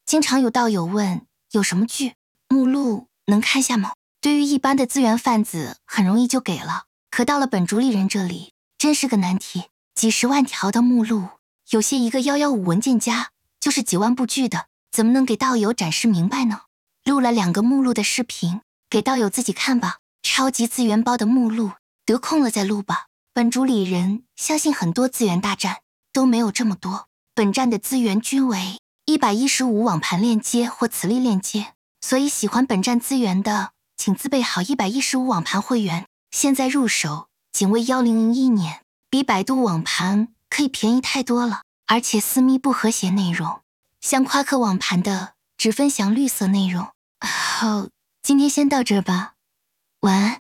经常有道友问有什么剧目录能看下吗？对于一般的资源贩子很容易就给了，可到了本主理人这里真是个难题。几十万条的目录，有些一个115文件夹就是几万部剧的，怎么能给道友展示明白呢？录了2个目录的视频，给道友自己看吧。超级资源包的目录，得空了再录吧。本主理人相信很多资源大战都没有这么多，本站的资源均为115网盘链接或磁力链接，所以喜欢本站资源的，请自备好115网盘会员。现在入手仅为1001年，比百度网盘可以便宜太多了，而且私密不和谐内容，像夸克网盘的只分享绿色内容。好，今天先到这吧，晚安。